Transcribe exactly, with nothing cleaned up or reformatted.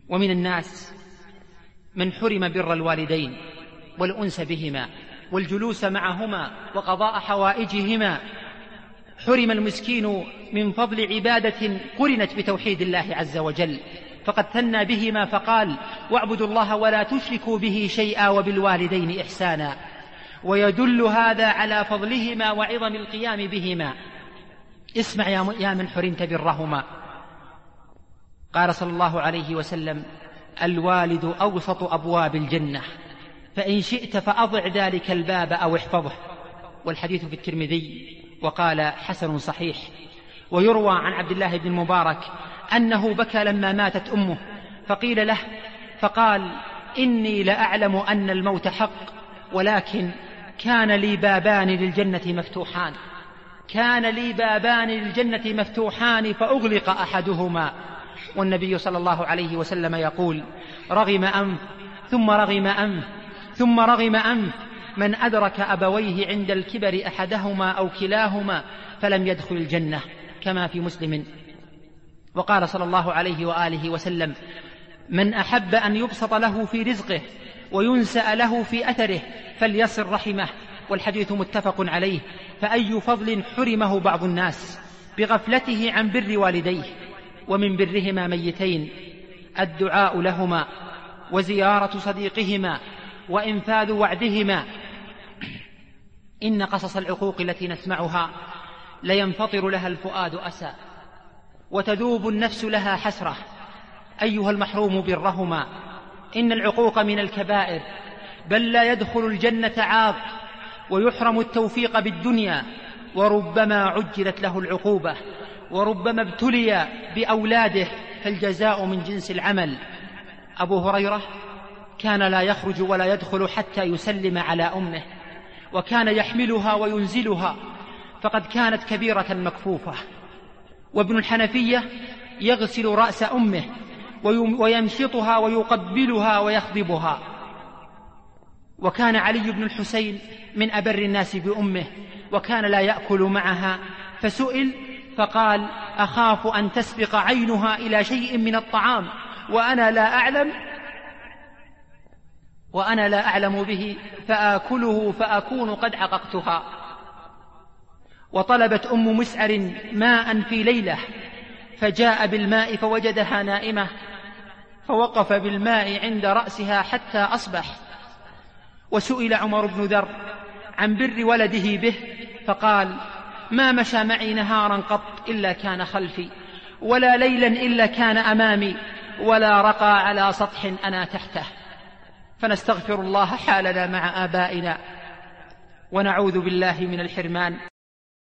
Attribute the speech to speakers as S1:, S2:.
S1: ومن الناس من حرم بر الوالدين والأنس بهما والجلوس معهما وقضاء حوائجهما. حرم المسكين من فضل عبادة قرنت بتوحيد الله عز وجل، فقد ثنى بهما فقال: واعبدوا الله ولا تشركوا به شيئا وبالوالدين إحسانا. ويدل هذا على فضلهما وعظم القيام بهما. اسمع يا من حرمت برهما، قال صلى الله عليه وسلم: الوالد أوسط أبواب الجنة، فإن شئت فأضع ذلك الباب أو احفظه. والحديث في الترمذي وقال حسن صحيح. ويروى عن عبد الله بن المبارك أنه بكى لما ماتت أمه، فقيل له فقال: إني لأعلم أن الموت حق، ولكن كان لي بابان للجنة مفتوحان كان لي بابان للجنة مفتوحان فأغلق أحدهما. والنبي صلى الله عليه وسلم يقول: رغم أنف ثم رغم أنف ثم رغم أنف من أدرك أبويه عند الكبر أحدهما أو كلاهما فلم يدخل الجنة، كما في مسلم. وقال صلى الله عليه وآله وسلم: من أحب أن يبسط له في رزقه وينسأ له في أثره فليصل رحمه. والحديث متفق عليه. فأي فضل حرمه بعض الناس بغفلته عن بر والديه، ومن برهما ميتين الدعاء لهما وزيارة صديقهما وإنفاذ وعدهما. إن قصص العقوق التي نسمعها لينفطر لها الفؤاد أسى وتذوب النفس لها حسرة. أيها المحروم برهما، إن العقوق من الكبائر، بل لا يدخل الجنة عاق ويحرم التوفيق بالدنيا، وربما عجلت له العقوبة، وربما ابتلي بأولاده، فالجزاء من جنس العمل. أبو هريرة كان لا يخرج ولا يدخل حتى يسلم على أمه، وكان يحملها وينزلها، فقد كانت كبيرة مكفوفة. وابن الحنفية يغسل رأس أمه ويمشطها ويقبلها ويخضبها. وكان علي بن الحسين من أبر الناس بأمه، وكان لا يأكل معها، فسئل فقال: أخاف أن تسبق عينها إلى شيء من الطعام وأنا لا أعلم وأنا لا أعلم به فآكله فأكون قد عققتها. وطلبت أم مسعر ماء في ليلة، فجاء بالماء فوجدها نائمة، فوقف بالماء عند رأسها حتى أصبح. وسئل عمر بن ذر عن بر ولده به، فقال: ما مشى معي نهارا قط إلا كان خلفي، ولا ليلا إلا كان أمامي، ولا رقى على سطح أنا تحته. فنستغفر الله حالنا مع آبائنا، ونعوذ بالله من الحرمان.